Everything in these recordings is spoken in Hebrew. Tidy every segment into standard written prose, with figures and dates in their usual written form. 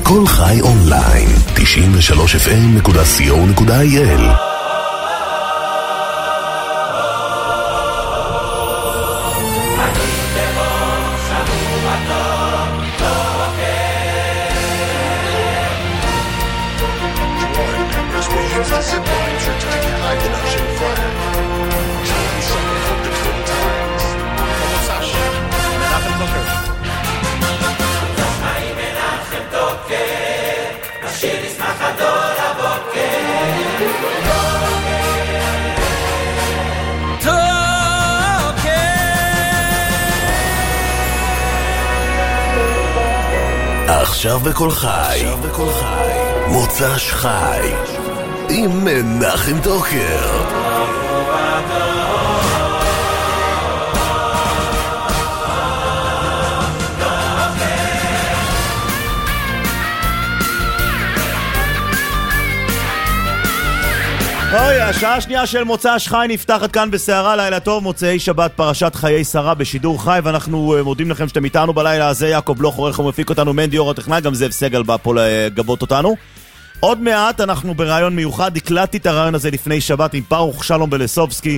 כל חי אונליין, 93fm.co.il. עכשיו בכל חי, מוצ"ש חי, עם מנחם דוקר. אוי, השעה השנייה של מוצ"ש חי נפתחת כאן בסערה. לילה טוב, מוצאי שבת, פרשת חיי שרה בשידור חי, ואנחנו מודים לכם שאתם איתנו בלילה הזה. יעקב בלוך עורך ומפיק אותנו, מנדי אור הטכנאי, גם זאב סגל בא פה לגבות אותנו. עוד מעט אנחנו ברעיון מיוחד, הקלטתי את הרעיון הזה לפני שבת עם ברוך שלום בלסובסקי,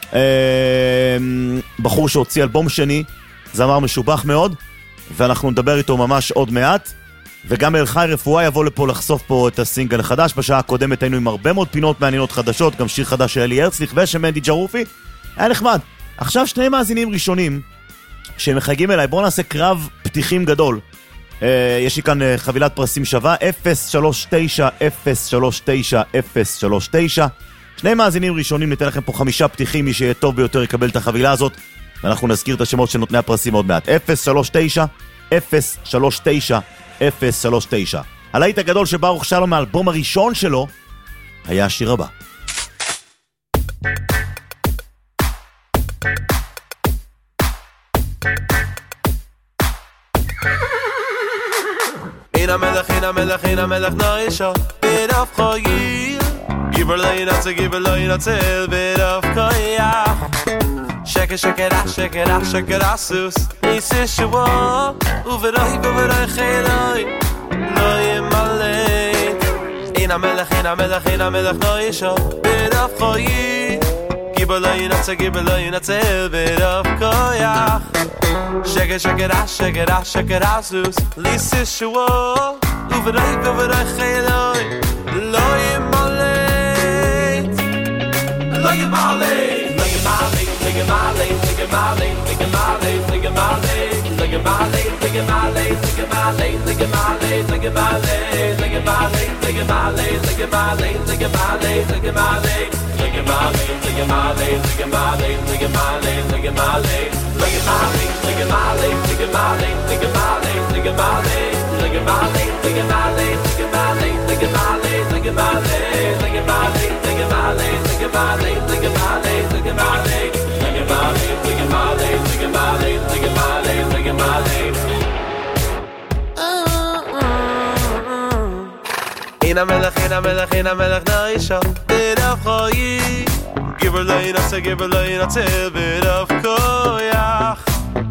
בחור שהוציא אלבום שני, זמר משובח מאוד, ואנחנו נדבר איתו ממש עוד מעט. וגם אל חי רפואה יבוא לפה לחשוף פה את הסינגל החדש. בשעה הקודמת היינו עם הרבה מאוד פינות מעניינות חדשות, גם שיר חדש של אלי הרצליך ושמנדי ג'רופי, היה נחמד. עכשיו שני מאזינים ראשונים שמחייגים אליי, בואו נעשה קרב פתיחים גדול. יש לי כאן חבילת פרסים שווה 039-039-039. שני מאזינים ראשונים, ניתן לכם פה 5 פתיחים, מי שיהיה טוב ביותר יקבל את החבילה הזאת, ואנחנו נזכיר את השמות של נותני הפרסים עוד מעט. 039-039. הלהיט הגדול של ברוך שלום מהאלבום הראשון שלו היה השיר הבא. אין המלך נאישה בדף חויי גיבר לינצה בדף קויח שקרה סוס ניסי שבוע ובראי חילוי לא ימלא. אין המלך נאישה בדף חויי גיבר לינצה בדף קויח שקרה סוס ניסי שבוע ובראי חילוי לא ימלא. אין המלך נאישה בדף חויי גיבר לא ינצה בדף קויח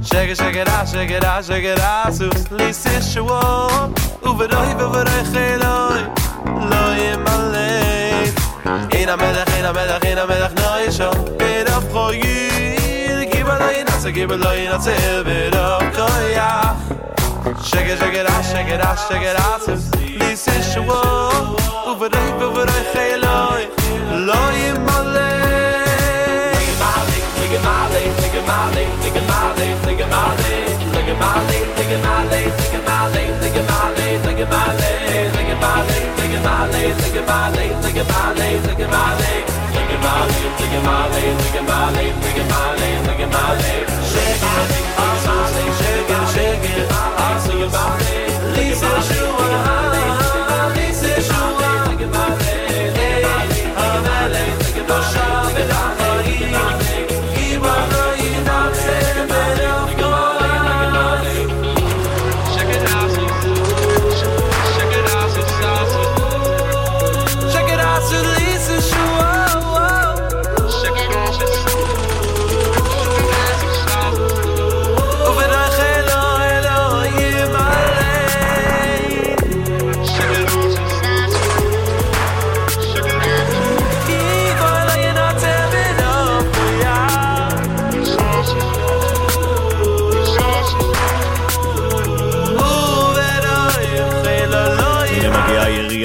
שקרה סוס ליסי שבוע ובראי חילוי לא ימלא. אין המלך נאישה בדף חויי גיבר לא ינצה בדף קויח שקרה סוס ליסי שבוע ובראי חילוי לא ימלא.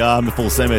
השירה המפורסמת.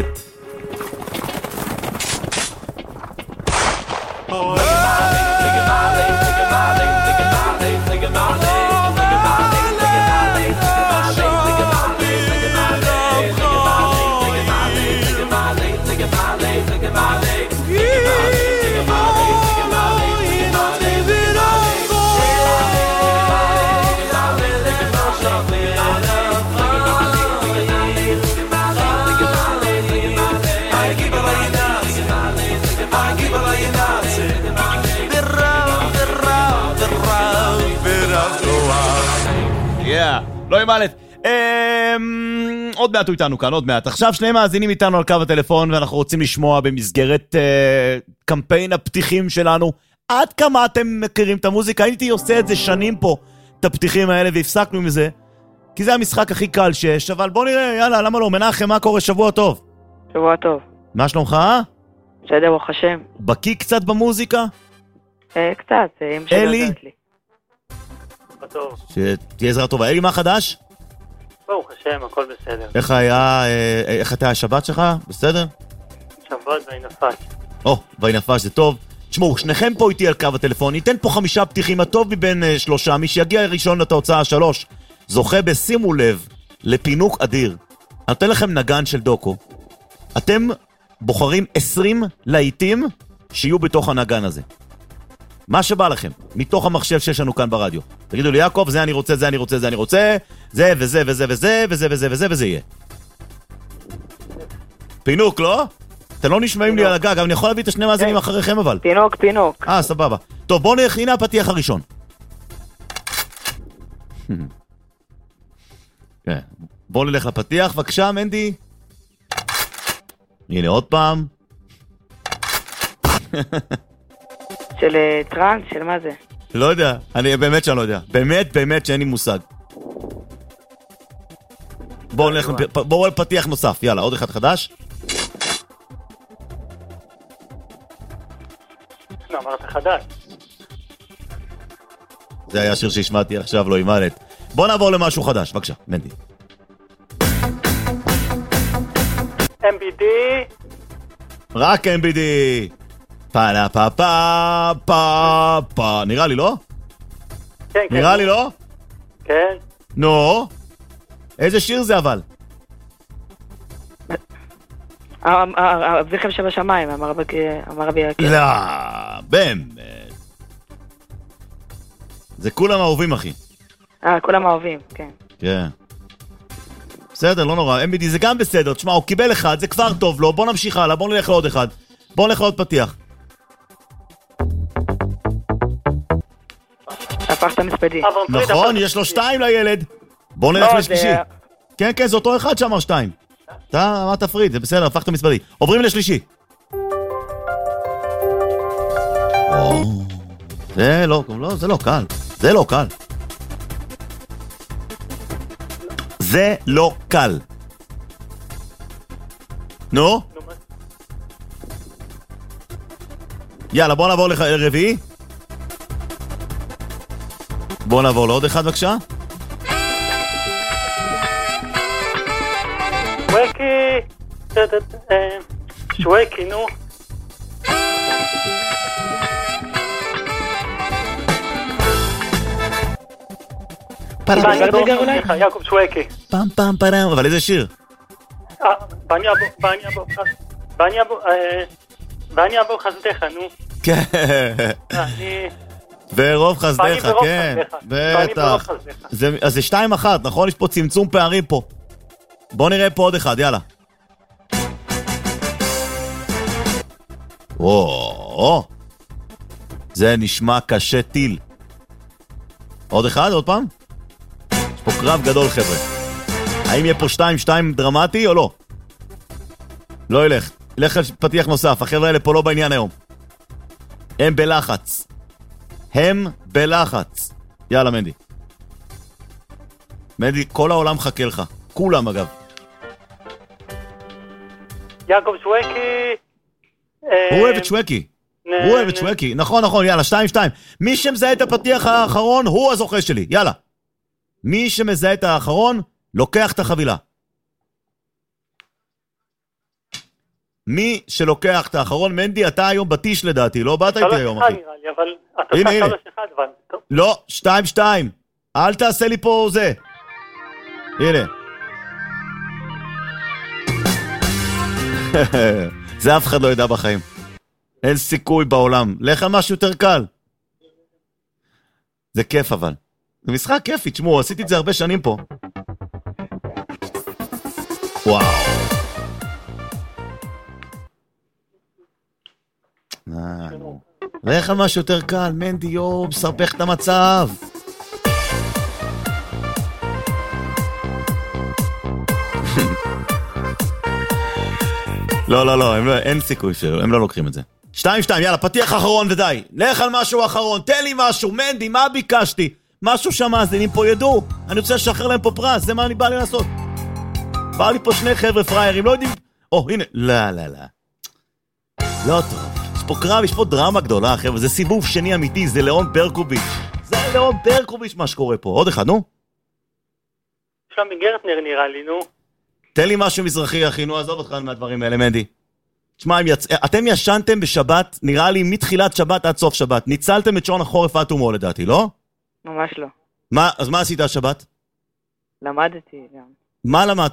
לא ימלט. עוד מעט הוא איתנו כאן, עוד מעט. עכשיו שני מאזינים איתנו על קו הטלפון, ואנחנו רוצים לשמוע במסגרת קמפיין הפתיחים שלנו. עד כמה אתם מכירים את המוזיקה? הייתי עושה את זה שנים פה, את הפתיחים האלה, והפסקנו מזה, כי זה המשחק הכי קל שיש, אבל בוא נראה, יאללה, למה לא? מנחם, מה קורה? שבוע טוב. שבוע טוב. מה שלומך? בסדר, ברוך השם. בקיא קצת במוזיקה? קצת, אם אלי? לי. טוב. שתהיה עזרה טובה. אלי, מה חדש? ברוך השם, הכל בסדר. איך היה, איך הייתה השבת שלך? בסדר? שבת וינפש. וינפש זה טוב. תשמעו, שניכם פה איתי על קו הטלפון, ניתן פה 5 פתיחים, הטוב מבין 3, מי שיגיע ראשון לתוצאה 3, זוכה בשימו לב לפינוק אדיר. אני נותן לכם נגן של דוקו. אתם בוחרים 20 להיטים שיהיו בתוך הנגן הזה. מה שבא לכם, מתוך המחשב שיש לנו כאן ברדיו. תגידו לי, יעקב, זה אני רוצה, זה אני רוצה, זה אני רוצה, זה וזה וזה וזה וזה וזה וזה וזה יהיה. פינוק, לא? אתם לא נשמעים לי על הגג, אבל אני יכול להביא את השני מאזינים אחריכם אבל. פינוק. סבבה. טוב, בואו נלך, הנה הפתיח הראשון. בואו נלך לפתיח, בבקשה, מנדי. הנה עוד פעם. של טרנס, של מה זה? לא יודע, אני באמת שאני לא יודע. באמת שאין לי מושג. בואו לפתיח נוסף, יאללה, עוד אחד חדש. לא, אמרת חדש. זה היה שיר שהשמעתי עכשיו, לא ימלט. בואו נעבור למשהו חדש, בבקשה, מנדי. MBD. רק MBD. פאלה פה פה פה פה. נראה לי, לא? כן. נראה לי, לא? כן. נו. איזה שיר זה אבל? אביכם שבשמיים, אמר רבי יקר. לא, באמת. זה כולם אהובים, אחי. כולם אהובים, כן. כן. בסדר, לא נורא. MBD זה גם בסדר. תשמע, הוא קיבל אחד, זה כבר טוב לו. בוא נמשיך הלאה, בוא נלך לעוד אחד. בוא נלך לעוד פתיח. הפכת מספדי. נכון, יש לו 2 לילד. בוא נלך לשלישי. כן, זה אותו אחד שאמר 2. אתה אמרת תפריד, זה בסדר, הפכת מספדי. עוברים לשלישי. זה לא קל. זה לא קל. זה לא קל. נו? יאללה, בוא נעבור לרביעי. בוא נעבור לעוד אחד בבקשה. שווקי, נו. יעקב שווקי. פעם פעם פעם. אבל איזה שיר? ואני אבוא חסדך, נו. כן. ורוב חסדך, כן. בטח. אז זה 2-1, נכון? יש פה צמצום פערים פה. בוא נראה פה עוד אחד, יאללה. זה נשמע קשה טיל. עוד אחד, עוד פעם? יש פה קרב גדול, חבר'ה. האם יהיה פה 2-2 דרמטי או לא? לא ילך. ילך על פתיח נוסף. החבר'ה האלה פה לא בעניין היום. הם בלחץ. יאללה, מנדי. מנדי, כל העולם מחכה לך. כולם, אגב. יעקב שווקי. הוא אוהב את שווקי. נכון, יאללה, 2-2. מי שמזהה את הפתיח האחרון, הוא הזוכה שלי. יאללה. מי שמזהה את האחרון, לוקח את החבילה. מי שלוקח את האחרון, מנדי, אתה היום בטיש לדעתי, לא באת איתי היום, אחי. 3-1 נראה לי, אבל התוצאה 3-1, אבל טוב. לא, 2-2. אל תעשה לי פה זה. הנה. זה אף אחד לא ידע בחיים. אין סיכוי בעולם. לך על משהו יותר קל. זה כיף אבל. זה משחק כיפי, תשמעו, עשיתי את זה הרבה שנים פה. וואו. לך על משהו יותר קל, מנדי, יו, מסרפך את המצב. לא, אין סיכוי שלו, הם לא לוקחים את זה. 2-2, יאללה, פתיח אחרון ודי. לך על משהו אחרון, תן לי משהו, מנדי, מה ביקשתי? משהו שהמאזינים פה ידעו. אני רוצה לשחרר להם פה פרס, זה מה אני בא לי לעשות. בא לי פה שני חבר'ה פריירים, לא יודעים... הנה, לא טוב. יש פה קרב, יש פה דרמה גדולה, חבר'ה, זה סיבוב שני אמיתי, זה לירון ברקוביץ'. זה לירון ברקוביץ' מה שקורה פה. עוד אחד, נו. שם מגרטנר נראה לי, נו. תן לי משהו מזרחי, אחי, נו, עזוב אותך מהדברים האלה, מנדי. תשמע, אתם ישנתם בשבת, נראה לי מתחילת שבת עד סוף שבת. ניצלתם את שעון החורף עד תומו לדעתי, לא? ממש לא. אז מה עשית השבת? למדתי גם. מה למדת?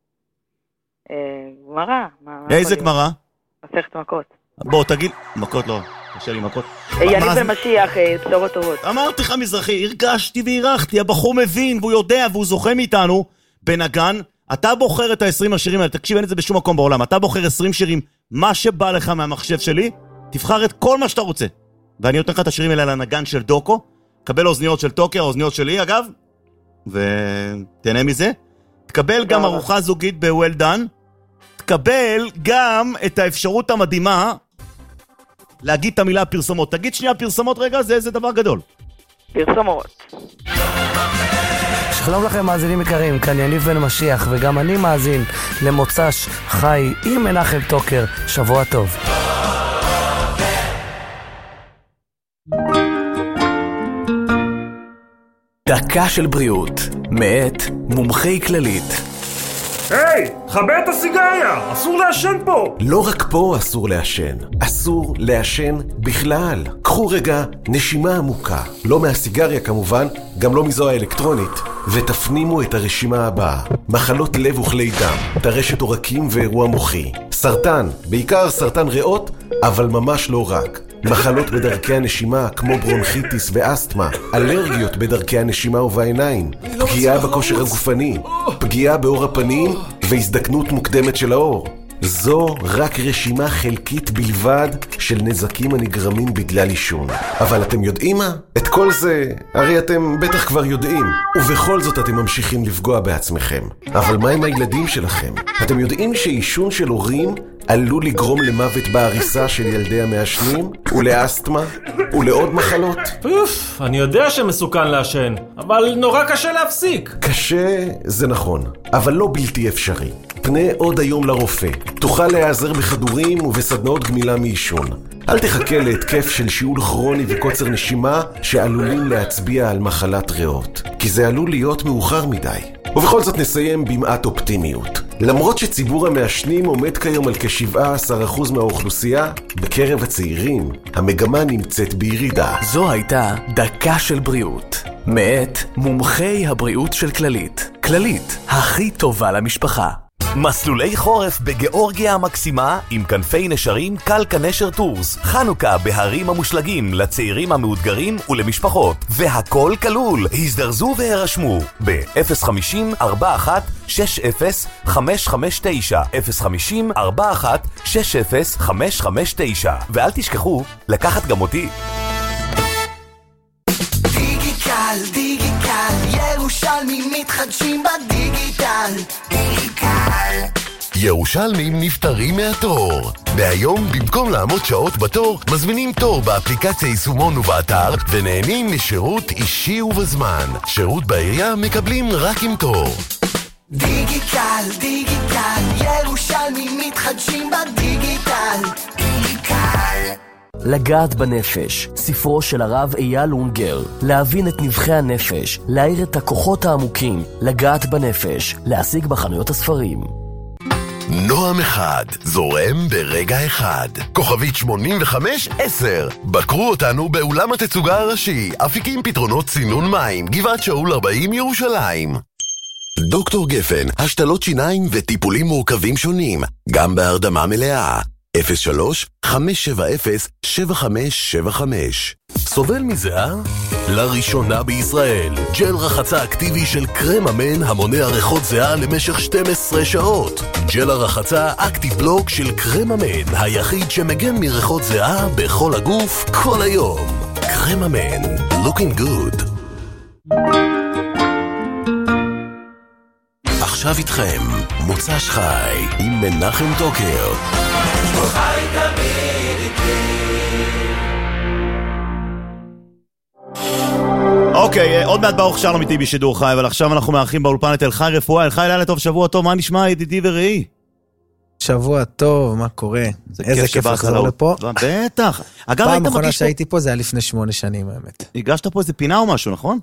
גמרא. איזה גמרא? מסכת מכות. בוא, תגיד, מכות לא, קשה לי מכות. יניב ומשיח, בשורות טובות. אמרתי לך מזרחי, הרגשתי והירחתי, הבחור מבין והוא יודע והוא זוכה מאיתנו בנגן. אתה בוחר את ה-20 השירים האלה, תקשיב, אין את זה בשום מקום בעולם, אתה בוחר 20 שירים, מה שבא לך מהמחשב שלי, תבחר את כל מה שאתה רוצה. ואני נותן לך את השירים האלה לנגן של דוקו, קבל אוזניות של טוקיה, אוזניות שלי אגב, ותהנה מזה. תקבל גם ארוחה זוגית ב-Well Done, תקבל גם את האפשרות המדהימה להגיד את המילה פרסומות. תגיד שנייה פרסומות רגע, זה דבר גדול. פרסומות. שלום לכם מאזינים יקרים, כאן יניב בן משיח, וגם אני מאזין למוצ"ש חי עם מנחם טוקר. שבוע טוב. דקה של בריאות, מאת מומחי כללית. היי, חבר את הסיגריה, אסור לעשן פה. לא רק פה אסור לעשן, אסור לעשן בכלל. קחו רגע נשימה עמוקה, לא מהסיגריה כמובן, גם לא מזו האלקטרונית, ותפנימו את הרשימה הבאה: מחלות לב וכלי דם, טרשת עורקים ואירוע מוחי, סרטן, בעיקר סרטן ריאות, אבל ממש לא רק, מחלות בדרכי הנשימה כמו ברונכיטיס ואסטמה, אלרגיות בדרכי הנשימה ובעיניים, פגיעה בכושר הגופני, פגיעה באור הפנים והזדקנות מוקדמת של האור. זו רק רשימה חלקית בלבד של נזקים הנגרמים בגלל עישון. אבל אתם יודעים מה? את כל זה הרי אתם בטח כבר יודעים, ובכל זאת אתם ממשיכים לפגוע בעצמכם. אבל מה עם הילדים שלכם? אתם יודעים שעישון של הורים עלול לגרום למוות בעריסה של ילדי המעשנים, ולאסטמה, ולעוד מחלות? אני יודע שמסוכן לעשן, אבל נורא קשה להפסיק. קשה, זה נכון, אבל לא בלתי אפשרי. פנה עוד היום לרופא. תוכל להיעזר בכדורים ובסדנאות גמילה מעישון. אל תחכה להתקף של שיעול כרוני וקוצר נשימה שעלולים להצביע על מחלת ריאות, כי זה עלול להיות מאוחר מדי. ובכל זאת נסיים במעט אופטימיות. למרות שציבור המעשנים עומד כיום על כ-17% מהאוכלוסייה, בקרב הצעירים המגמה נמצאת בירידה. זו הייתה דקה של בריאות, מאת מומחי הבריאות של כללית. כללית, הכי טובה למשפחה. מסלולי חורף בגיאורגיה המקסימה עם כנפי נשרים קלקה נשר טורס. חנוכה בהרים המושלגים לצעירים המאותגרים ולמשפחות, והכל כלול. הזדרזו והירשמו ב-050-4160-559 050-4160-559, ואל תשכחו לקחת גם אותי. דיגיטל, דיגיטל, ירושלמים מתחדשים בדיגיטל. דיגיטל. ירושלמים נפטרים מהתור. והיום במקום לעמוד שעות בתור, מזמינים תור באפליקציה יישומון ובאתר, ונהנים משירות אישי ובזמן. שירות בעירייה מקבלים רק עם תור. דיגיטל, דיגיטל, ירושלמים מתחדשים בדיגיטל. דיגיטל. לגעת בנפש, ספרו של הרב אייל אונגר. להבין את נבחי הנפש, להאיר את הכוחות העמוקים. לגעת בנפש, להשיג בחנויות הספרים. נועם אחד, זורם ברגע אחד. כוכבית 85-10. בקרו אותנו באולם התצוגה הראשי, אפיקים פתרונות צינון מים, גבעת שאול 40 ירושלים. דוקטור גפן, השתלות שיניים וטיפולים מורכבים שונים, גם בהרדמה מלאה. 03-570-7575. סובל מזיעה? לראשונה בישראל, ג'ל רחצה אקטיבי של קרם אמן המונע ריחות זיעה למשך 12 שעות. ג'ל הרחצה אקטיב בלוק של קרם אמן, היחיד שמגן מריחות זיעה בכל הגוף כל היום. קרם אמן, looking good. עכשיו איתכם, מוצ"ש חי עם מנחם טוקר. חי תמיד איתי. אוקיי, עוד מעט ברוך שלום איתי בשידור חי, אבל עכשיו אנחנו מארחים באולפן את אלחי רפואה. אלחי, לילה טוב, שבוע טוב, מה נשמע ידידי וראי? שבוע טוב, מה קורה? איזה כיף לחזור לפה. בטח. פעם אחרונה שהייתי פה זה היה לפני 8 שנים, האמת. הגשת פה איזה פינה או משהו, נכון?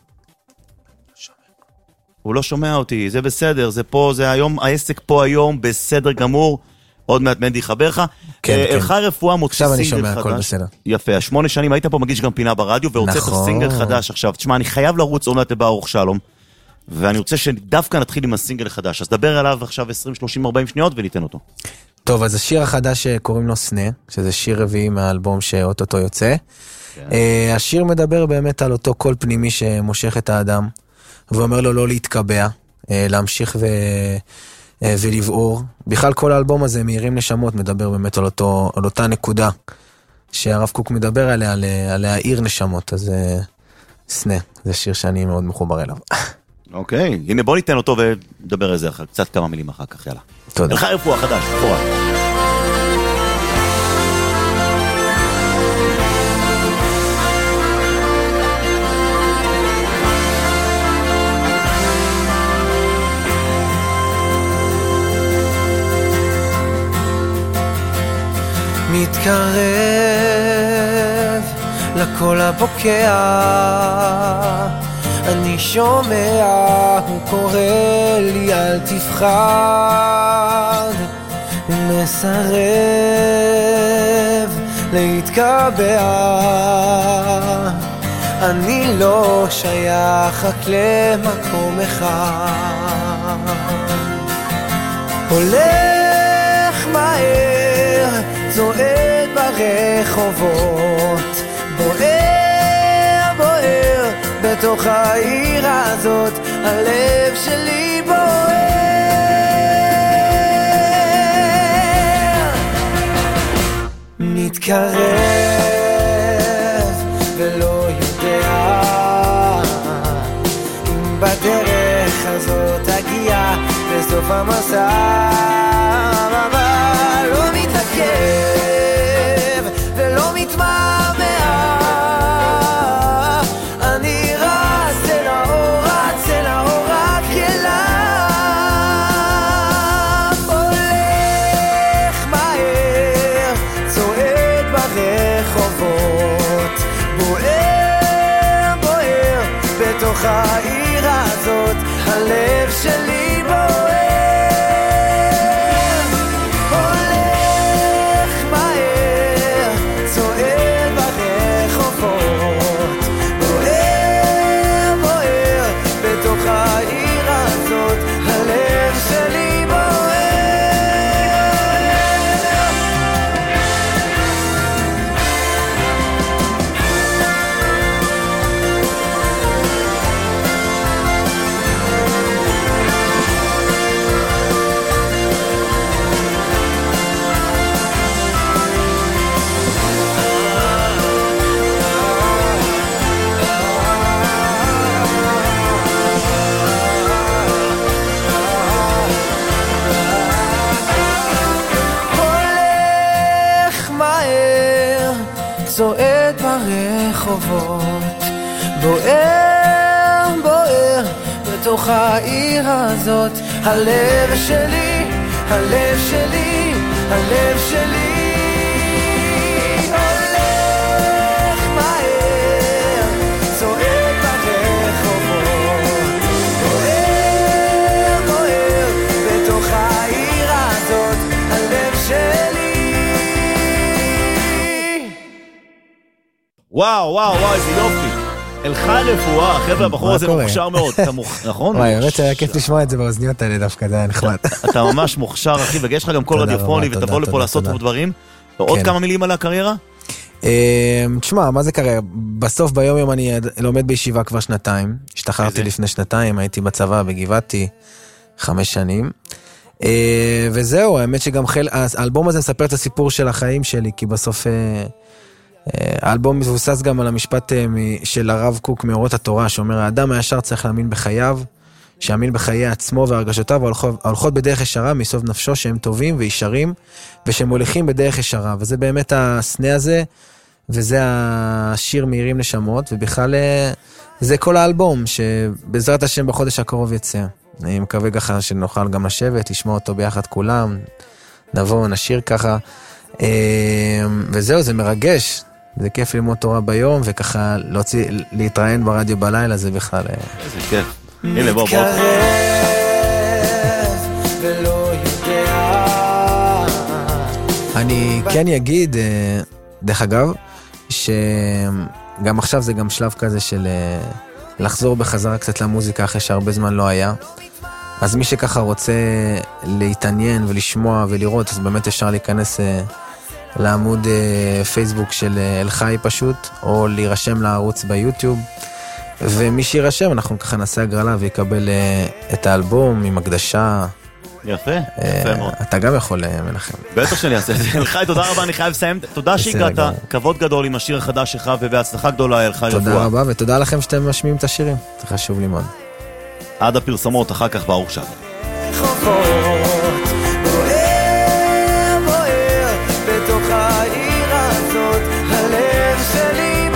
הוא לא שומע אותי, זה בסדר, זה פה, זה היום, העסק פה היום בסדר גמור, עוד מעט מנדי חבר לך. אלחי רפואה מוציא סינגל חדש. עכשיו אני שומע, הכל בסדר. יפה, 8 שנים היית פה, מגיש גם פינה ברדיו, והוצאת סינגל חדש עכשיו. תשמע, אני חייב לרוץ עוד מעט לברוך שלום, ואני רוצה שדווקא נתחיל עם הסינגל החדש, אז דבר עליו עכשיו 20, 30, 40 שניות וניתן אותו. טוב, אז השיר החדש שקוראים לו סנה, שזה שיר רביעי מהאלבום שאוטוטו יוצא. השיר מדבר באמת על אותו קול פנימי שמושך את האדם, ואומר לו לא להתקבע, להמשיך ולבעור. בכלל כל האלבום הזה, מאירים נשמות, מדבר באמת על אותה נקודה שהרב קוק מדבר עליה, על להאיר נשמות. אז סנה, זה שיר שאני מאוד מחובר אליו. אוקיי, הנה בוא ניתן אותו ונדבר על זה קצת כמה מילים אחר כך, יאללה. תודה. אלחי רפואה חדש, פורה. מתקרב לקול הבוקע, אני שומע, הוא קורא לי אל תפחד, הוא מסרב להתקבע, אני לא שייך רק למקום אחד, הולך מהר, צועד ברחובות, בוער, בוער, בתוך העיר הזאת, הלב שלי בוער. מתקרב ולא יודע אם בדרך הזאת אגיע בסוף המסע, אבל לא מתעכב ולא מתמהמה, אני רץ אל האור, רץ אל האור רק אליו, הולך מהר, צועד ברחובות, בוער, בוער, בתוך העיר הזאת, הלב שלי בוער. צועד ברחובות, בוער, בוער, בתוך העיר הזאת, הלב שלי, הלב שלי, הלב שלי, הולך מהר, צועד ברחובות, בוער, בוער, בתוך העיר הזאת, וואו, איזה יופי. אלחי רפואה, חבר'ה, הבחור הזה מוכשר מאוד. נכון? וואי, באמת שהיה כיף לשמוע את זה באוזניות האלה דווקא, זה היה נחמד. אתה ממש מוכשר, אחי, ויש לך גם קול רדיופוני, ותבוא לפה לעשות דברים. עוד כמה מילים על הקריירה? תשמע, מה זה קריירה? בסוף ביום אני לומד בישיבה כבר 2 השתחררתי לפני 2 הייתי בצבא בגבעתי 5 שנים. וזהו, האמת שגם האלבום הזה מספר את הסיפור של החיים שלי, כי בסוף האלבום מבוסס גם על המשפט של הרב קוק מאורות התורה, שאומר, האדם הישר צריך להאמין בחייו, שיאמין בחיי עצמו והרגשותיו, הולכות בדרך ישרה מסוף נפשו, שהם טובים וישרים, ושהם מוליכים בדרך ישרה, וזה באמת הסנה הזה, וזה השיר מהירים נשמות, ובכלל זה כל האלבום, שבעזרת השם בחודש הקרוב יצא. אני מקווה ככה שנוכל גם לשבת, לשמוע אותו ביחד כולם, נבוא, נשיר ככה, וזהו, זה מרגש, זה כיף ללמוד תורה ביום, וככה להתראיין ברדיו בלילה, זה בכלל... איזה כיף. הנה, בוא. אני כן אגיד, דרך אגב, שגם עכשיו זה גם שלב כזה של לחזור בחזרה קצת למוזיקה אחרי שהרבה זמן לא היה. אז מי שככה רוצה להתעניין ולשמוע ולראות, אז באמת אפשר להיכנס לעמוד פייסבוק של אלחי פשוט, או להירשם לערוץ ביוטיוב. ומי שירשם, אנחנו ככה נעשה הגרלה ויקבל את האלבום עם הקדשה. יפה, יפה מאוד. אתה גם יכול, מנחם. בטח שאני אעשה את זה. אלחי, תודה רבה, אני חייב לסיים. תודה שהגעת, כבוד גדול עם השיר החדש שלך, ובהצלחה גדולה, אלחי רפואה. תודה רבה, ותודה לכם שאתם משמיעים את השירים. זה חשוב לי מאוד. עד הפרסמות, אחר כך ברוך שם. בתוך העיר הזאת, הלב שלי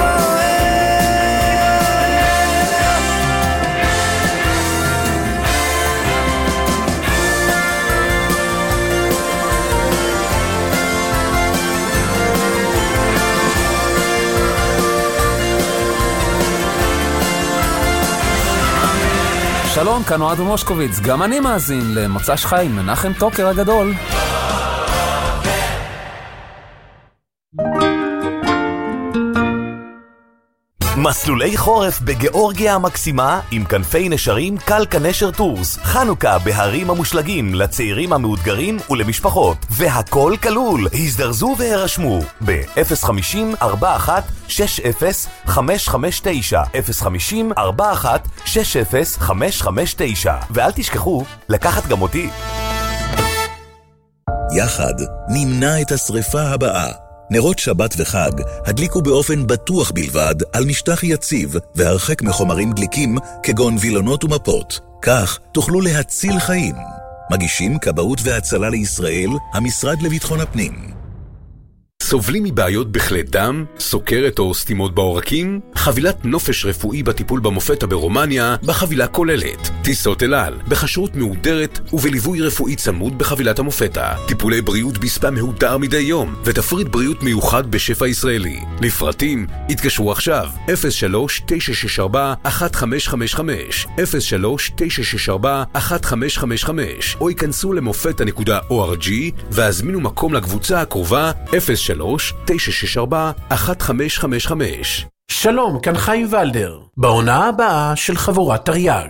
שלום, כאן אוהד מושקוביץ, גם אני מאזין למוצ"ש חי, מנחם טוקר הגדול. מסלולי חורף בגיאורגיה המקסימה עם כנפי נשרים קלקה נשר טורס. חנוכה בהרים המושלגים לצעירים המאותגרים ולמשפחות. והכל כלול. הזדרזו והירשמו ב-050-4160-559 050-4160-559 ואל תשכחו לקחת גם אותי. יחד נמנע את השריפה הבאה. נרות שבת וחג הדליקו באופן בטוח בלבד על משטח יציב והרחק מחומרים דליקים כגון וילונות ומפות. כך תוכלו להציל חיים. מגישים כבאות והצלה לישראל, המשרד לביטחון הפנים. סובלים מבעיות בכלי דם, סוכרת או סתימות בעורקים? חבילת נופש רפואי בטיפול במופתא ברומניה בחבילה כוללת. טיסות אל על, בכשרות מהודרת ובליווי רפואי צמוד בחבילת המופתא. טיפולי בריאות בספה מהודר מדי יום ותפריט בריאות מיוחד בשפע ישראלי. לפרטים, התקשרו עכשיו 03-964-1555 03-964-1555 או ייכנסו למופתא.org והזמינו מקום לקבוצה הקרובה 03-964-1555. שלום, כאן חיים ולדר, בעונה הבאה של חבורת תרי"ג.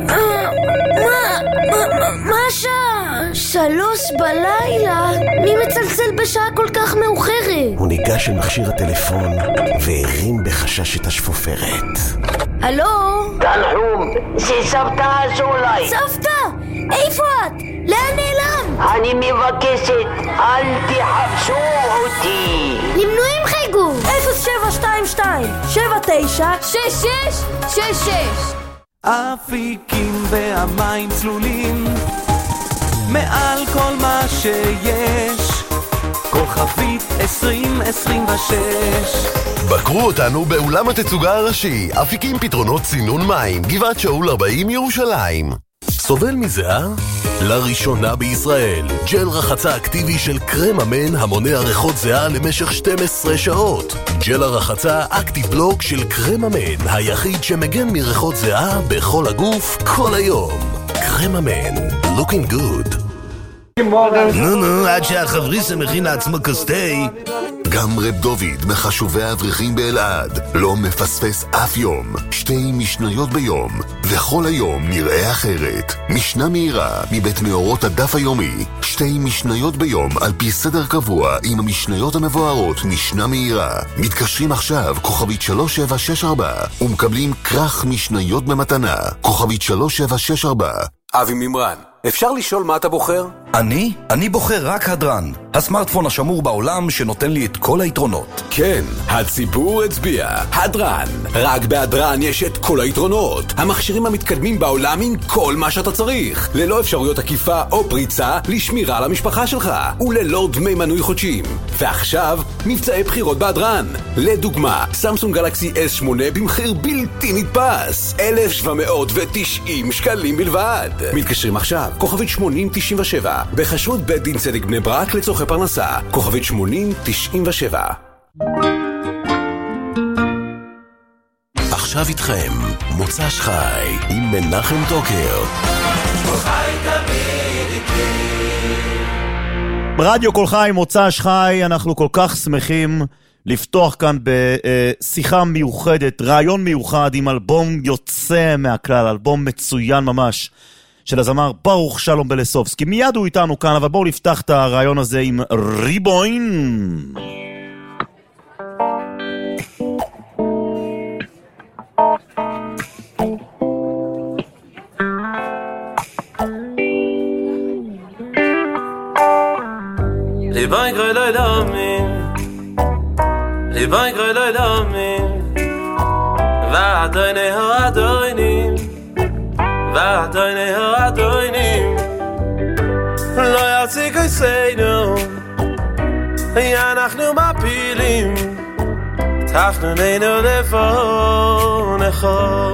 מה השעה? 3 בלילה? מי מצלצל בשעה כל כך מאוחרת? הוא ניגש אל מכשיר הטלפון והרים בחשש את השפופרת. הלו? תנחום, זה סבתא הזו אולי. סבתא? איפה את? לאן נעלם? אני מבקשת, אל תחפשו אותי. למנועים חייגו 0722-796666. אפיקים והמים צלולים מעל כל מה שיש, כוכבית 2026. בקרו אותנו באולם התצוגה הראשי, אפיקים פתרונות צינון מים, גבעת שאול 40 ירושלים. סובל מזיעה? לראשונה בישראל, ג'ל רחצה אקטיבי של קרם אמן המונע ריחות זיעה למשך 12 שעות. ג'ל הרחצה אקטיב בלוק של קרם אמן, היחיד שמגן מריחות זיעה בכל הגוף כל היום. קרם אמן, looking good. נו, עד שהחבריסה מכין לעצמו כוס תה, גם רב דוד מחשובי האברכים באלעד לא מפספס אף יום. 2 משניות ביום, וכל היום נראה אחרת. משנה מהירה מבית מאורות הדף היומי. 2 משניות ביום על פי סדר קבוע עם המשניות המבוארות משנה מהירה. מתקשרים עכשיו כוכבית 3764 ומקבלים כרך משניות במתנה. כוכבית 3764. אבי ממרן, אפשר לשאול מה אתה בוחר? אני בוחר רק הדרן, הסמארטפון השמור בעולם שנותן לי את כל היתרונות. כן, הציבור הצביע. הדרן. רק בהדרן יש את כל היתרונות. המכשירים המתקדמים בעולם עם כל מה שאתה צריך. ללא אפשרויות עקיפה או פריצה לשמירה על המשפחה שלך. וללא דמי מנוי חודשיים. ועכשיו, מבצעי בחירות בהדרן. לדוגמה, סמסונג גלקסי S8 במחיר בלתי נתפס. 1,790 שקלים בלבד. מתקשרים עכשיו, כוכבית 8097. בחשרות בית דין צדק בני ברק לצורכי פרנסה. כוכבית 8097. עכשיו איתכם מוצ"ש חי עם מנחם טוקר. חי תמיד איתי. ברדיו כל חי, מוצ"ש חי, אנחנו כל כך שמחים לפתוח כאן בשיחה מיוחדת, רעיון מיוחד עם אלבום יוצא מהכלל, אלבום מצוין ממש של הזמר ברוך שלום בלסובסקי. מיד הוא איתנו כאן, אבל בואו נפתח את הרעיון הזה עם ריבוין. ריבוין קרוי לא ילומים, ריבוין קרוי לא ילומים, ואדוני הו אדוינים, ואדוני הו אדוינים, לא יציג עשינו, אנחנו מפילים, תחנוננו לפונך.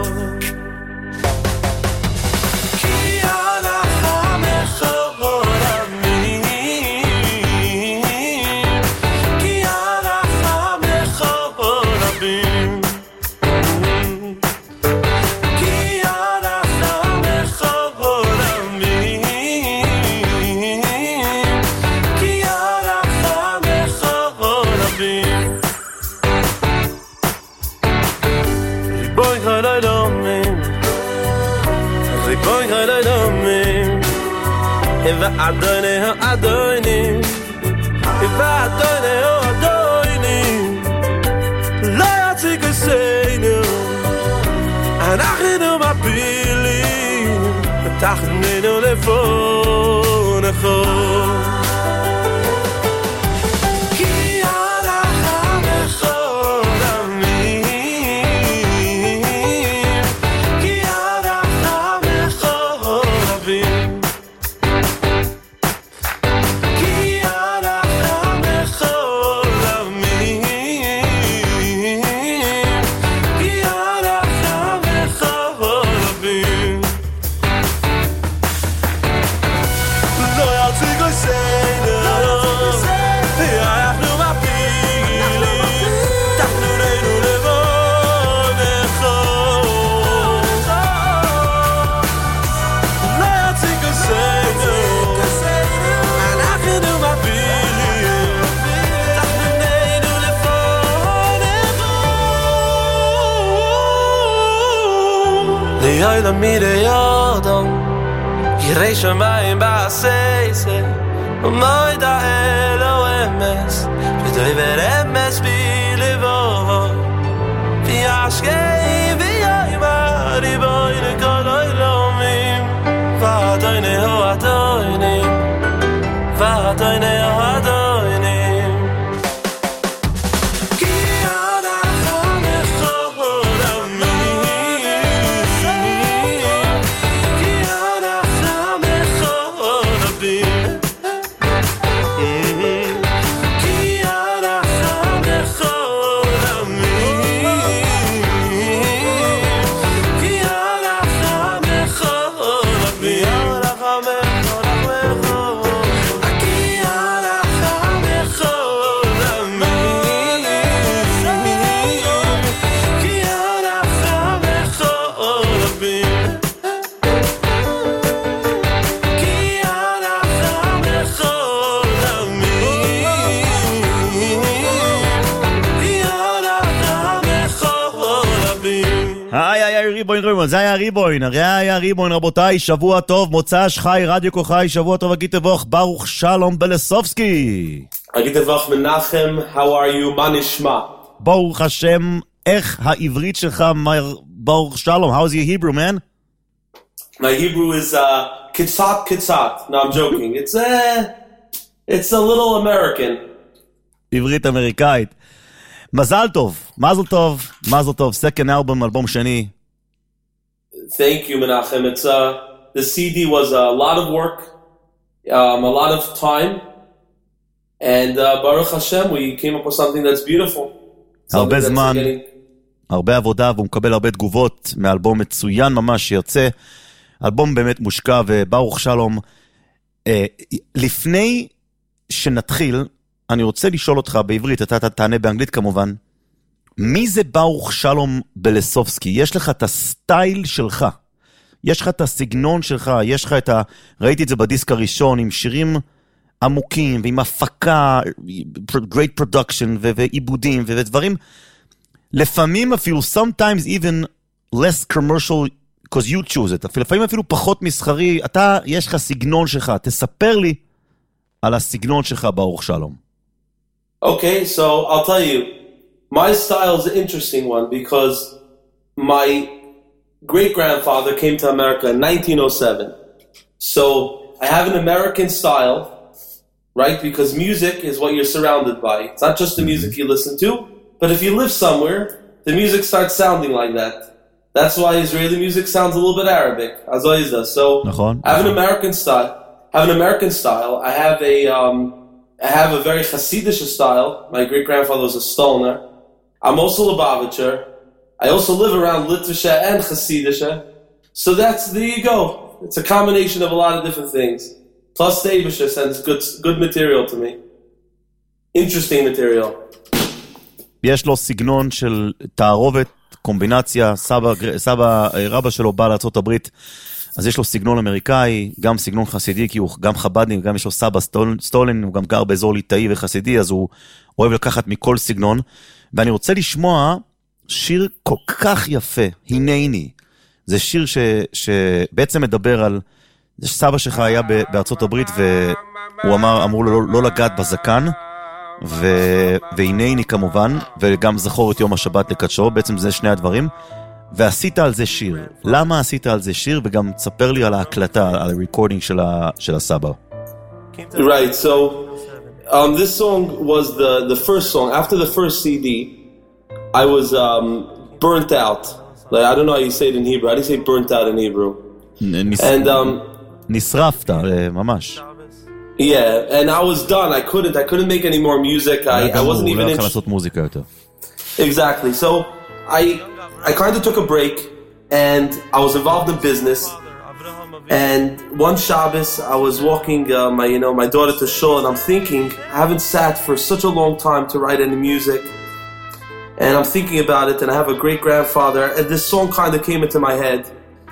ואדוני הו אדוינים, ואדוני הו אדוינים, לא יציג עשינו, אנחנו מפילים, ותחננו לפונך. לילה מידי אדם ירא שמיים בעשייסה ומוידה אלו אמס ודוי ורמס בלבו וישקי ויאימה ריבוי לכל אילומים ואדוני הו אדוינים ואדוני הו אדוינים Aquí ריבוין, זה היה ריבוין, הרי היה ריבוין, רבותיי, שבוע טוב, מוצ"ש חי, רדיו כוחי, שבוע טוב, אגיד תבוך, ברוך שלום בלסובסקי. אגיד תבוך מנחם, how are you, מה נשמע? ברוך השם, איך העברית שלך, ברוך שלום, how's your Hebrew, man? My Hebrew is kitzat. No, I'm joking. It's a little American. עברית אמריקאית. מזל טוב, second album, אלבום שני. Thank you, Menachem. It's the CD was a lot of work, a lot of time, and Baruch Hashem, we came up with something that's beautiful. הרבה זמן, הרבה עבודה, והוא מקבל הרבה תגובות מאלבום מצוין ממש שיוצא. אלבום באמת מושקע, וברוך שלום. לפני שנתחיל, אני רוצה לשאול אותך בעברית, אתה תענה באנגלית כמובן, מי זה ברוך שלום בלסובסקי? יש לך את הסטייל שלך, יש לך את הסגנון שלך, יש לך ראיתי את זה בדיסק הראשון, עם שירים עמוקים, ועם הפקה, great production, ועיבודים, ודברים, לפעמים אפילו, sometimes even less commercial, because you choose it, לפעמים אפילו פחות מסחרי, יש לך סגנון שלך, תספר לי על הסגנון שלך ברוך שלום. Okay, so I'll tell you, my style is an interesting one because my great-grandfather came to America in 1907. So I have an American style, right? Because music is what you're surrounded by. It's not just the music you listen to, but if you live somewhere, the music starts sounding like that. That's why Israeli music sounds a little bit Arabic, as always does. So I have an American style. I have a very Hasidic style. My great-grandfather was a Stolner. I'm also Lubavitcher. I also live around Litvische and Hasidische. So there you go. It's a combination of a lot of different things. Plus the Eibusha sends good material to me. Interesting material. יש לו סגנון של תערובת, קומבינציה, סבא רבא שלו בא לארצות הברית, אז יש לו סגנון אמריקאי, גם סגנון חסידי, כי הוא גם חבדני, גם יש לו סבא סטולין, הוא גם גר באזור ליטאי וחסידי, אז הוא אוהב לקחת מכל סגנון, ואני רוצה לשמוע שיר כל כך יפה, הנני. זה שיר שבעצם מדבר על, זה שסבא שלך היה בארצות הברית, והוא אמרו לו לא לגעת בזקן, והנני כמובן, וגם זכור את יום השבת לקדשו, בעצם זה שני הדברים, ועשית על זה שיר. למה עשית על זה שיר? וגם תספר לי על ההקלטה, על הריקורדינג של הסבא. Right, so this song was the first song. After the first CD, I was burnt out. Like, I don't know how you say it in Hebrew. How do you say burnt out in Hebrew? And נשרפת, ממש. Yeah, and I was done. I couldn't make any more music. I wasn't even interested. Exactly. So I kind of took a break, and I was involved in business. And one Shabbos, I was walking my daughter to shul, and I'm thinking, I haven't sat for such a long time to write any music. And I'm thinking about it, and I have a great-grandfather, and this song kind of came into my head.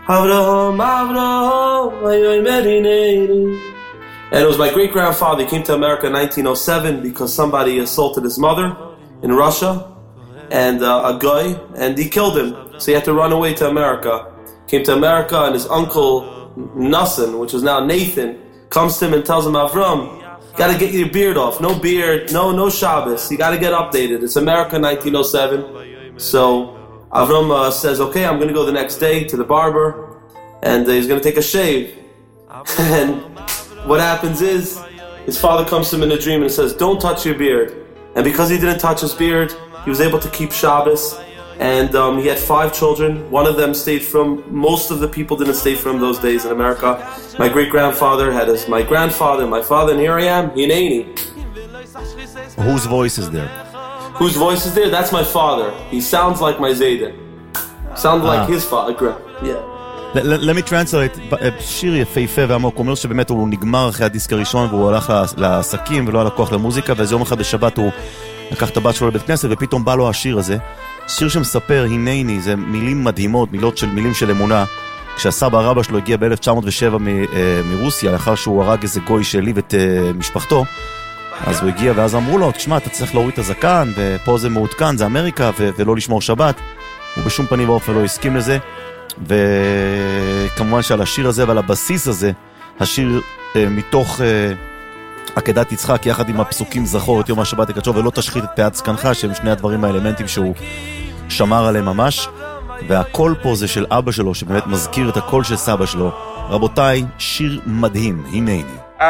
And it was my great-grandfather. He came to America in 1907 because somebody assaulted his mother in Russia, and a guy, and he killed him. So he had to run away to America. Came to America, and his uncle Nassan, which is now Nathan, comes to him and tells him, Avram, you got to get your beard off. No beard, no Shabbos. You got to get updated. It's America 1907. So Avram says, okay, I'm going to go the next day to the barber, and he's going to take a shave. And what happens is, his father comes to him in a dream and says, don't touch your beard. And because he didn't touch his beard, he was able to keep Shabbos, and he had 5 children. One of them stayed from, most of the people didn't stay from those days in America. My great-grandfather had my grandfather, my father, and here I am, Hineni. Whose voice is there? Whose voice is there? That's my father. He sounds like my Zayden. Sounds like his father. Yeah. Let me translate. שיר יפהפה ועמוק, הוא אומר שבאמת הוא נגמר אחרי הדיסק הראשון, והוא הלך לעסקים ולא היה לקוח למוזיקה, ואיזה יום אחד בשבת הוא לקח את הבת שלו לבית כנסת, ופתאום בא לו השיר הזה. שיר שמספר, הנני, זה מילים מדהימות, מילים של אמונה. כשהסבא הרבא שלו הגיע ב-1907 מרוסיה, לאחר שהוא הרג איזה גוי שהעליב את משפחתו, אז הוא הגיע, ואז אמרו לו, תשמע, אתה צריך להוריד את הזקן, ופה זה מעודכן, זה אמריקה, ולא לשמור שבת. הוא בשום פנים ואופן לא הסכים לזה. וכמובן שעל השיר הזה ועל הבסיס הזה, השיר מתוך עקדת יצחק יחד עם הפסוקים זכור את יום השבת הקדשו ולא תשחית את פאת זקנך, שהם שני הדברים האלמנטים שהוא שמר עליהם ממש, והקול פה זה של אבא שלו שבאמת מזכיר את הקול של סבא שלו. רבותיי, שיר מדהים, הנני.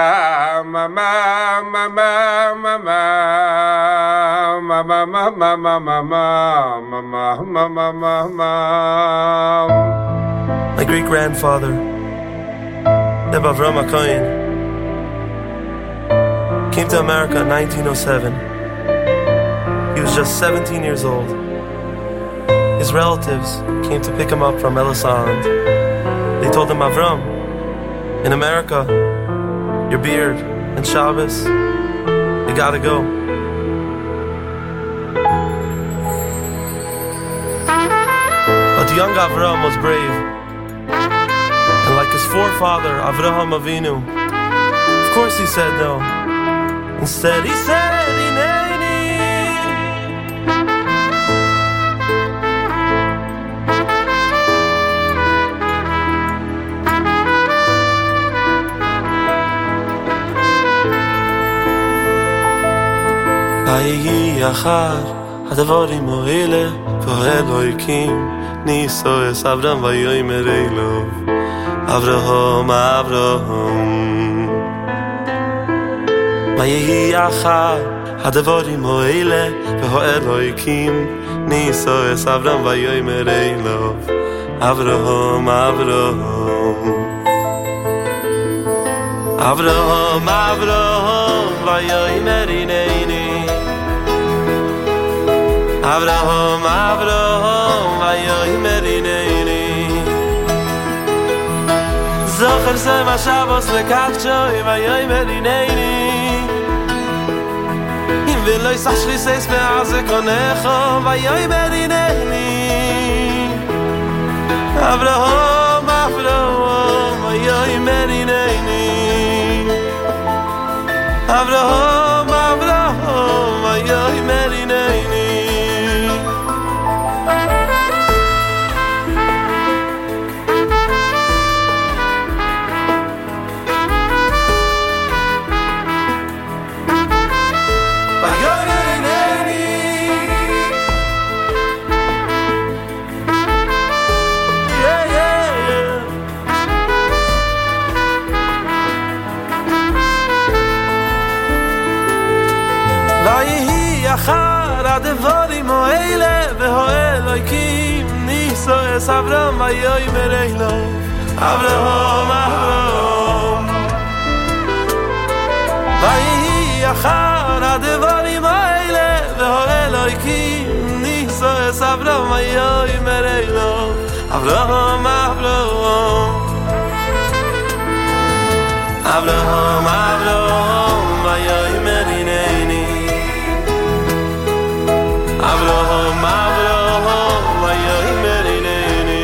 My great-grandfather, Reb Avram HaKohen, came to America in 1907. He was just 17 years old. His relatives came to pick him up from Ellis Island. They told him, Avram, in America, your beard and Shabbos, you gotta go. But the young Avram was brave. And like his forefather, Avraham Avinu, of course he said no. Instead he said, Hineni. Ayi achar, הדבורים האלה, ואלוהיקים, ניסו את אברהם ויאמר אלוהו, אברהם, אברהם. מה יהי אחר הדבורים האלה, ואלוהיקים, ניסו את אברהם ויאמר אלוהו, אברהם, אברהם. אברהם, אברהם, ויאמר הנני. Avraham, Avraham, vayomer hineni. Zocher zeh ma Shabbos lekachshoy, vayomer hineni. Im velo yisach shlises me'aze konecho, vayomer hineni. Avraham, Avraham, vayomer hineni. Avraham, Avraham, vayomer hineni. אחר הדבורים האלה והאלוהיקים ניסו את אברהם ויאמר אלוהו אברהם אברהם ויהי אחר הדבורים האלה והאלוהיקים ניסו את אברהם ויאמר אלוהו אברהם אברהם אברהם אברהם ויאמר הנני Avraham, Avraham, vayomer hineni.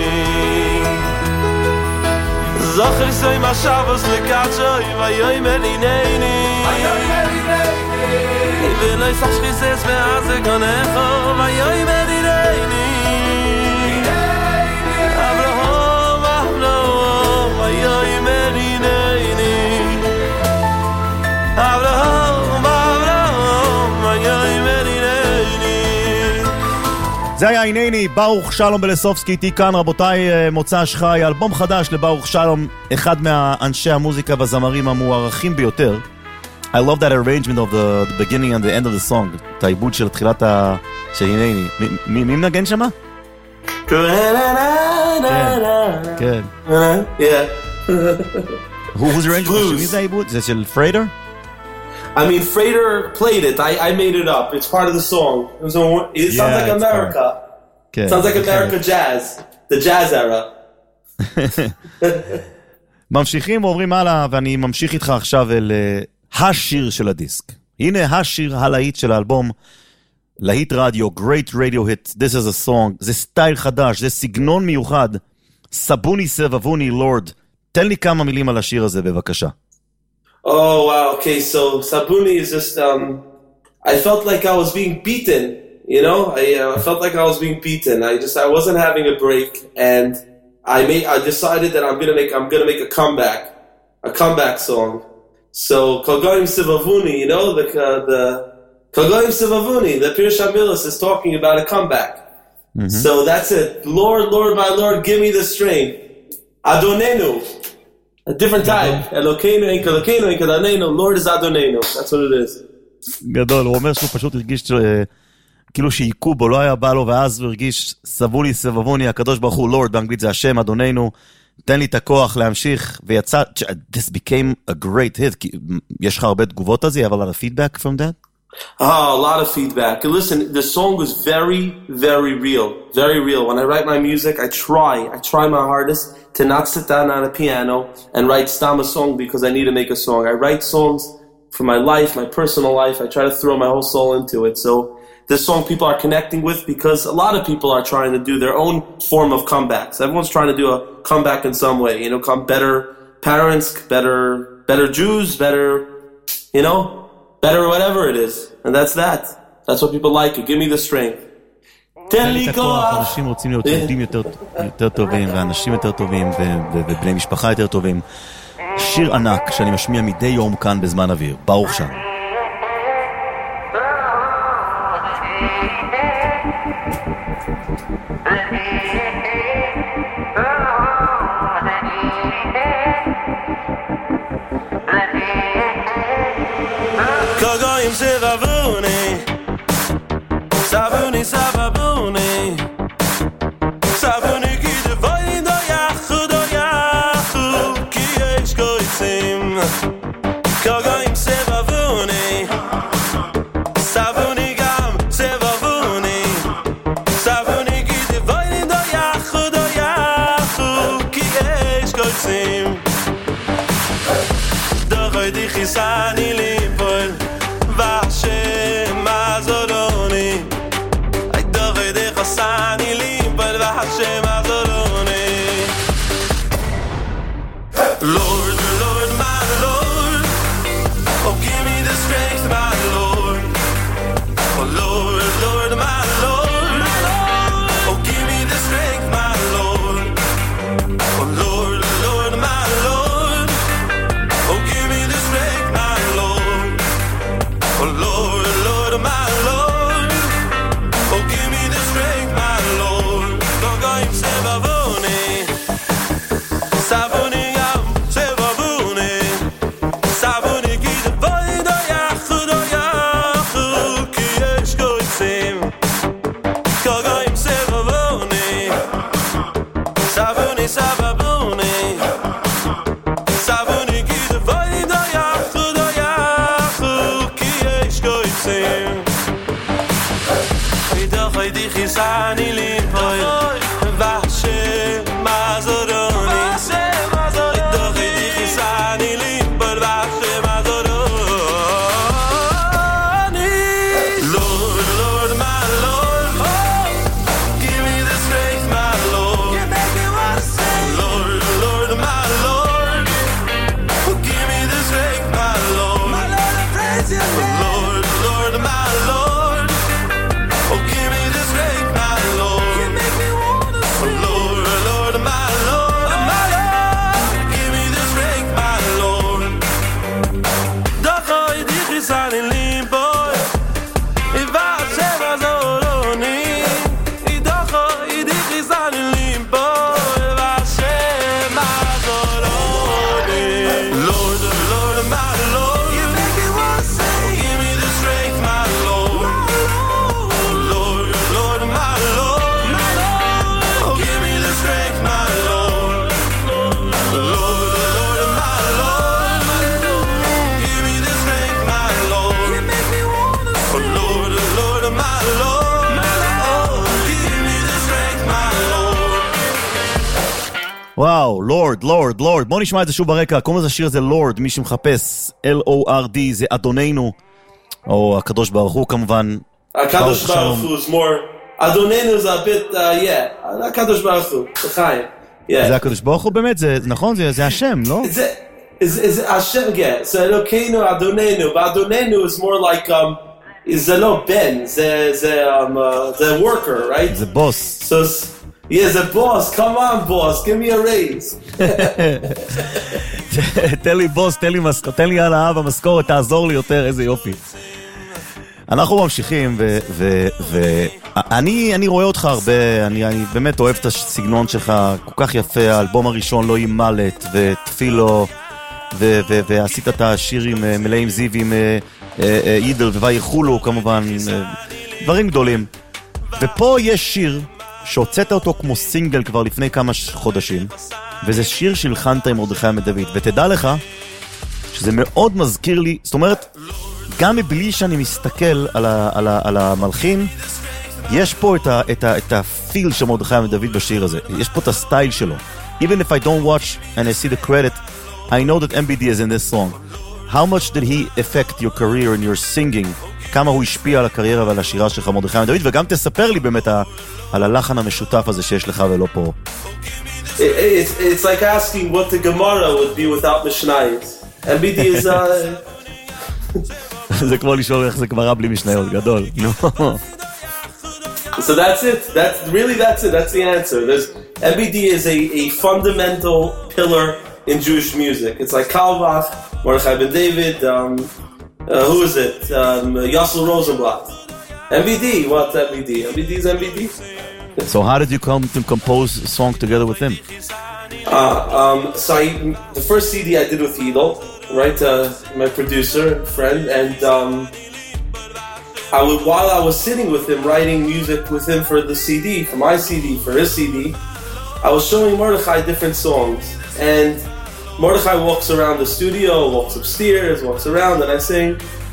Zocher zeh ma Shabbos lekachshoy, vayomer hineni. Vayomer hineni. Velo yisach shlises me'aze konecho, vayomer hineni. Avraham, Avraham, vayomer hineni. Avraham, Avraham, vayomer hineni. זה היה הנני, ברוך שלום בלסובסקי איתי כאן, רבותיי, מוצ"ש חי, אלבום חדש לברוך שלום, אחד מהאנשי המוזיקה והזמרים המוערכים ביותר. I love that arrangement of the beginning and the end of the song, את העיבוד של תחילת של הנני. מי מנגן שמה? כן. Who's arranging? מי זה העיבוד? זה של פריידר? I mean, Frater played it. I made it up. It's part of the song. It sounds like America. It sounds like America jazz. The jazz era. ממשיכים ועוברים הלאה, ואני ממשיך איתך עכשיו אל השיר של הדיסק. הנה השיר הלהיט של האלבום, להיט רדיו, Great Radio Hit, This is a Song. זה סטייל חדש, זה סגנון מיוחד. סבוני סבבוני לורד. תן לי כמה מילים על השיר הזה בבקשה. Oh, wow. Okay, so Sabuni is just, I felt like I was being beaten, you know? I felt like I was being beaten. I wasn't having a break, and I decided that I'm gonna make a comeback song. So Kol Goyim Sivavuni, you know, the Kol Goyim Sivavuni, the Pirush HaMilos is talking about a comeback. Mm-hmm. So that's it. Lord, Lord, my Lord, give me the strength. Adonenu, a different type. Elokeinu, Enkelokeinu, Enkedanenu. Lord is Adonenu. That's what it is. גדול, הוא אומר שהוא פשוט הרגיש כאילו שעיקו בו, לא היה בא לו, ואז הוא הרגיש סבולי סבבוני, הקדוש ברוך הוא, Lord, באנגלית זה השם, אדוננו, תן לי את הכוח להמשיך, ויצא, this became a great hit, יש לך הרבה תגובות על זה, אבל על הפידבק from that? Oh, a lot of feedback. And listen, the song was very, very real. Very real. When I write my music, I try my hardest to not sit down on a piano and write stam a song because I need to make a song. I write songs for my life, my personal life. I try to throw my whole soul into it. So this song people are connecting with because a lot of people are trying to do their own form of comebacks. Everyone's trying to do a comeback in some way. You know, better parents, better Jews, better, you know, better whatever it is. And that's that. That's what people like. Give me the strength. תן לי כוח. אנשים רוצים להיות יהודים יותר טובים, ואנשים יותר טובים, ובני משפחה יותר טובים. שיר ענק שאני משמיע מדי יום כאן בזמן אוויר. ברוך שם. Kogoyim Sivavuni, Savuni Savabuni, Savuni Gidavoy do yachu, ki yesh goitzim. Kogoyim Sivavuni, Savuni gam Sivavuni, Savuni Gidavoy do yachu, ki yesh goitzim. Dochoy di chisani limpol, Vashem Azoroni, I dochoy di chisani limpol, Vashem Azoroni. Lord, Lord, my Lord, oh give me the strength, my Lord. Oh Lord, Lord, my Lord, oh give me the strength, my Lord. Oh Lord, Lord, my Lord, oh give me the strength, my Lord. Oh Lord, Lord, my Lord, oh give me the strength, my Lord. Kogoyim Sivavuni, Savuni gam Sivavuni, Savuni Gidavoy do yachu, ki yesh goitzim. Kogoyim Sivavuni, Savuni Savabuni, Savuni Gidavoy do yachu, ki yesh goitzim. Idochoy di chisani limpol, Vashem Azoroni, Idochoy di chisani limpol, Vashem Azoroni. Lord, Lord, my Lord, give me the strength, my Lord. You make me wanna sing. Lord, Lord, my Lord, give me the strength, my Lord. My Lord, I praise your name. Lord, Lord, my Lord, oh give me the strength, my Lord. You make me wanna sing. Lord, Lord, my Lord, give me the strength, my Lord. Dochoy di chisani limpol, Vashem Azoroni, Dochoy di chisani limpol, Vashem Azoroni. Lord, Lord, my Lord, you make me wanna sing. Give me the strength, my Lord. Lord, Lord, my Lord, oh give me the strength, my Lord. Lord, Lord, my Lord, give me the strength, my Lord. You make me wanna sing. Oh Lord, Lord, my Lord, oh give me the strength, my Lord. וואו, לורד, לורד, לורד. בוא נשמע את זה שוב ברקע. קוראים לזה השיר הזה לורד, מי שמחפש, L-O-R-D, זה אדוננו, או הקדוש ברוך הוא כמובן. Akadosh Baruch Hu is more. Adonenu is a bit, Akadosh Baruch Hu, L'chaim. Yeah. זה הקדוש ברוך הוא באמת, זה נכון, זה השם, לא? Is Hashem, yeah. So Elokeinu Adonenu, but Adonenu is more like is no Ben, the worker, right? The boss. So He is a boss, come on boss, give me a raise. תן לי בוס, תן לי העלאה במשכורת, תעזור לי יותר, איזה יופי. אנחנו ממשיכים, ואני רואה אותך הרבה, אני באמת אוהב את הסגנון שלך, כל כך יפה, האלבום הראשון לא ימלט, ותפילו, ועשית את השירים מלאים זיווים, אידל וויחולו כמובן, דברים גדולים. ופה יש שיר שהוצאת אותו כמו סינגל כבר לפני כמה חודשים, וזה שיר שהלחנת עם מרדכי דוד, ותדע לך שזה מאוד מזכיר לי, זאת אומרת, גם מבלי שאני מסתכל על המלחין, יש פה את הפיל של מרדכי דוד בשיר הזה, יש פה את הסטייל שלו. Even if I don't watch and I see the credit, I know that MBD is in this song. How much did he affect your career and your singing? כמה הוא השפיע על הקריירה ועל השירה שלך מרדכי דוד, וגם תספר לי באמת על הלחן המשותף הזה שיש לך ולא פה. It's like asking what the Gemara would be without Mishnayos. MBD is זה כמו לשאול איך זה גמרא בלי משניות, גדול. So that's it. That's it. That's the answer. MBD is a fundamental pillar in Jewish music. It's like Kalvach, Mordechai Ben David, who is it? Yossel Rosenblatt. MBD. What's MBD? MBD is MBD. So how did you come to compose a song together with him? So the first CD I did with Hidel, right? My producer, friend, and while I was sitting with him, writing music with him for the CD, for my CD, for his CD, I was showing Mordechai different songs, and Mordechai walks around the studio, walks upstairs, walks around, and I sing,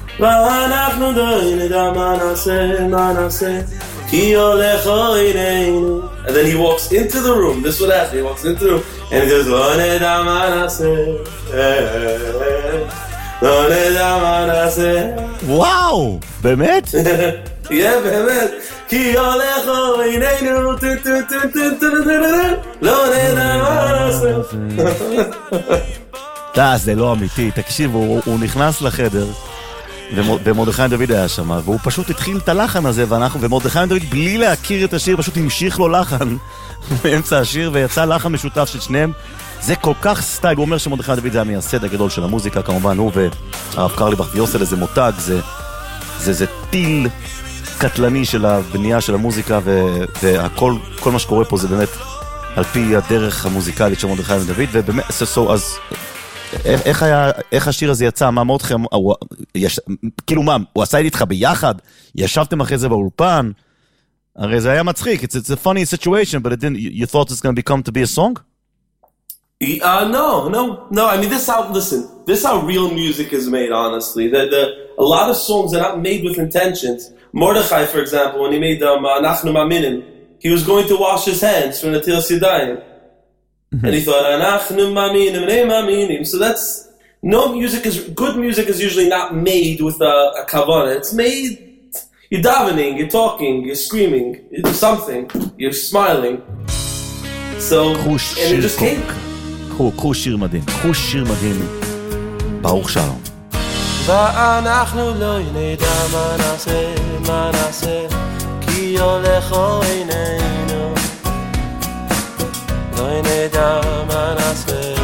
and then he walks into the room. This is what happened. He walks into the room and he goes, וואו, באמת? Yeah, באמת. כי הולך עינינו לא נדע מה נעשה. זה לא אמיתי. תקשיב, הוא נכנס לחדר ומרדכי דוד היה שם, והוא פשוט התחיל את הלחן הזה, ומרדכי דוד בלי להכיר את השיר פשוט המשיך לו לחן באמצע השיר, ויצא לחן משותף של שניהם. זה כל כך סטייל, הוא אומר שמרדכי דוד זה המייסד הגדול של המוזיקה, כמובן הוא והרב קרליבך ויוסל, איזה מותג, זה טיל קטלני של הבנייה של המוזיקה, והכל, כל מה שקורה פה זה באמת על פי הדרך המוזיקלית של מרדכי דוד, ובאמת, אז איך השיר הזה יצא? מה מאוד לכם? כאילו מה, הוא עשה איתך ביחד? ישבתם אחרי זה באולפן? הרי זה היה מצחיק. It's a funny situation, but you thought it's going to become to be a song? No. I mean, this is how real music is made, honestly. A lot of songs are not made with intentions. Mordechai, for example, when he made Anachnu Maminim, he was going to wash his hands from the Netilas Yadayim. And he thought, Anachnu Maminim, Nei Maminim. So good music is usually not made with a kavanah. It's made, you're davening, you're talking, you're screaming, you do something, you're smiling. So, and it just came. קחו שיר מדהים, ברוך שלום. ואנחנו לא נדע מה נעשה, כי הולך עינינו. לא נדע מה נעשה,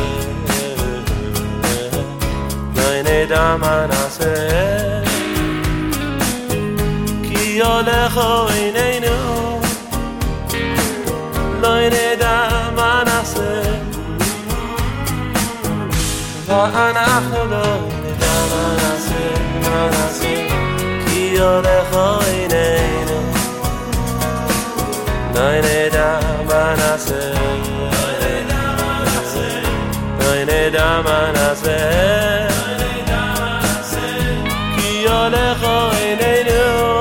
כי הולך עינינו. לא נדע מה נעשה, ואנחנו לא נדע מה נעשה, כי הולך עינינו. לא נדע מה נעשה, לא נדע מה נעשה, כי הולך עינינו.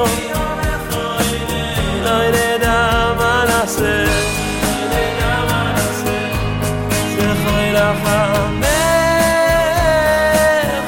לא נדע מה נעשה, זה חוי לך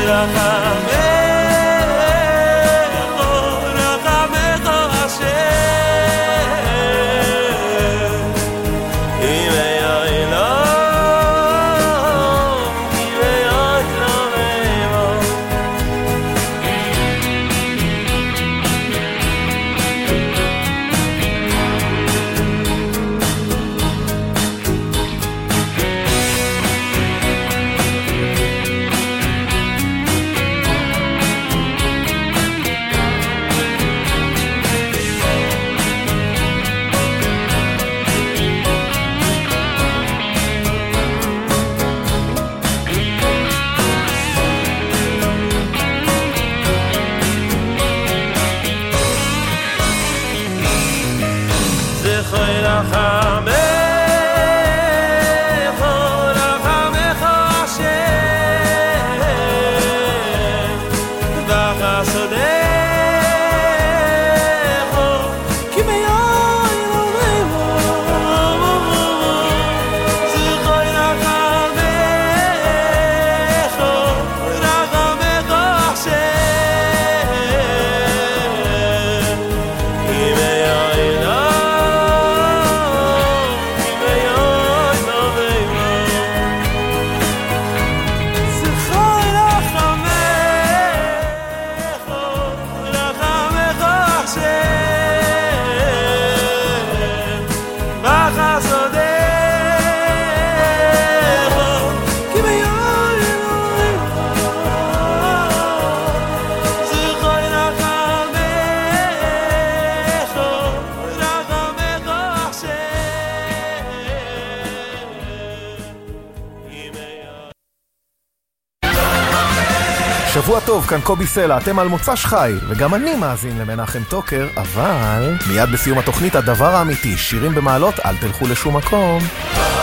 שבוע טוב, כאן קובי סלע, אתם על מוצ"ש חי, וגם אני מאזין למנחם טוקר, אבל מיד בסיום התוכנית הדבר האמיתי, שירים במעלות, אל תלכו לשום מקום.